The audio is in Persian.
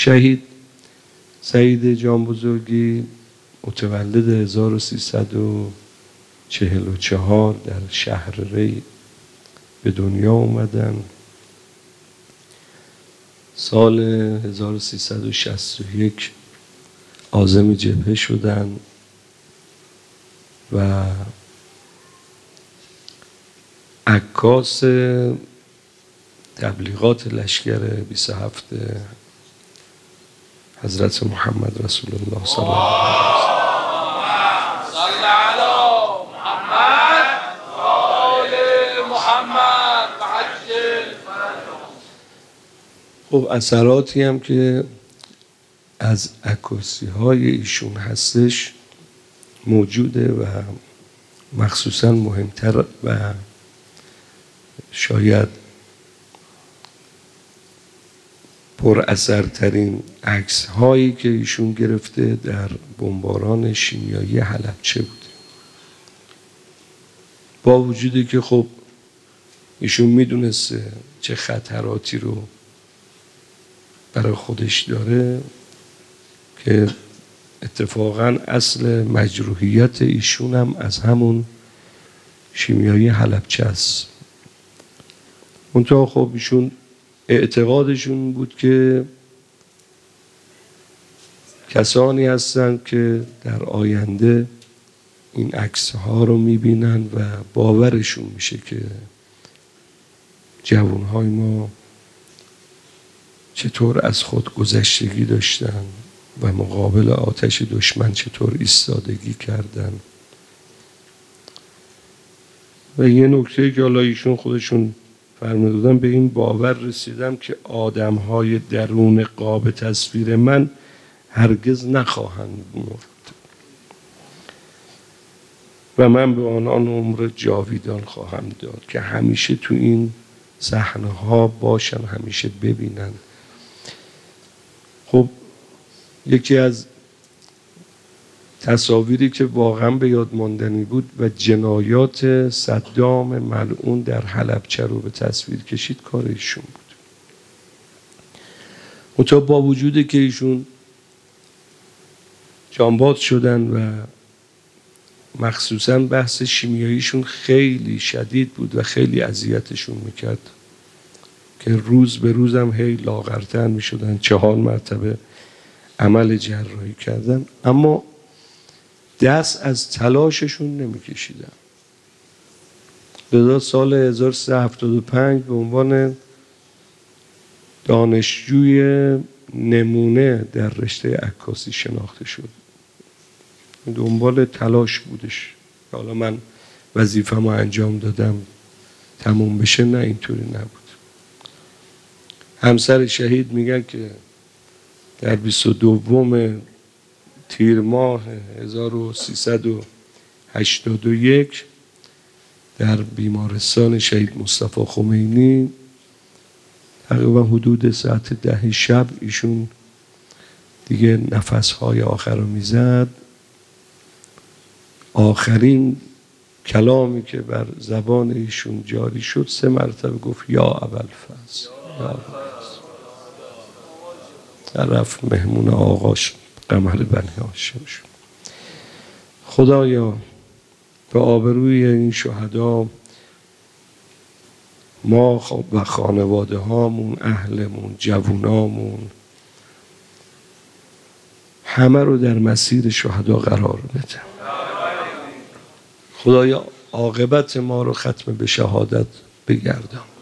شهید سعید جان بزرگی متولد 1344 در شهر ری به دنیا اومدن. سال 1361 عازم جبهه شدن و عکاس تبلیغات لشکر 27 حضرت محمد رسول الله صلی الله علیه و خب اثراتی هم که از عکاسی های ایشون هستش موجوده و مخصوصا مهمتر و شاید پر اثرترین عکس هایی که ایشون گرفته در بمباران شیمیایی حلبچه بود. با وجودی که خب ایشون میدونسته چه خطراتی رو برای خودش داره که اتفاقا اصل مجروحیت ایشون هم از همون شیمیایی حلبچه است. منتها خب ایشون اعتقادشون بود که کسانی هستند که در آینده این عکس‌ها رو میبینن و باورشون میشه که جوانهای ما چطور از خود گذشتگی داشتن و مقابل آتش دشمن چطور ایستادگی کردن. و یه نکته که حالا ایشون خودشون فرمودن به این باور رسیدم که آدم‌های درون قاب تصویر من هرگز نخواهند مرد و من به آنان عمر جاویدان خواهم داد که همیشه تو این صحنه ها باشن، همیشه ببینن. خب یکی از تصاویری که واقعا به یاد ماندنی بود و جنایات صدام ملعون در حلبچه رو به تصویر کشید کار ایشون بود. منتها با وجودی که ایشون جانباز شدن و مخصوصا بحث شیمیاییشون خیلی شدید بود و خیلی اذیتشون میکرد که روز به روزم هی لاغرتر میشدن، 4 مرتبه عمل جراحی کردن، اما دست از تلاششون نمیکشیدن. لذا سال 1375 به عنوان دانشجوی نمونه در رشته عکاسی شناخته شد. دنبال تلاش بودش. حالا من وظیفه‌مو انجام دادم تموم بشه، نه اینطوری نبود. همسر شهید میگن که در 22 تیر ماه 1381 در بیمارستان شهید مصطفی خمینی تقریبا حدود ساعت 10 شب ایشون دیگه نفسهای آخر رو میزد. آخرین کلامی که بر زبان ایشون جاری شد 3 مرتبه گفت یا ابوالفضل، یا ابوالفضل. رفت مهمون آقاش قمر بنی هاشم شد. خدایا به آبروی این شهدا ما و خانواده هامون، اهلمون، جوونامون همه رو در مسیر شهدا قرار بده. خدایا عاقبت ما رو ختم به شهادت بگردان.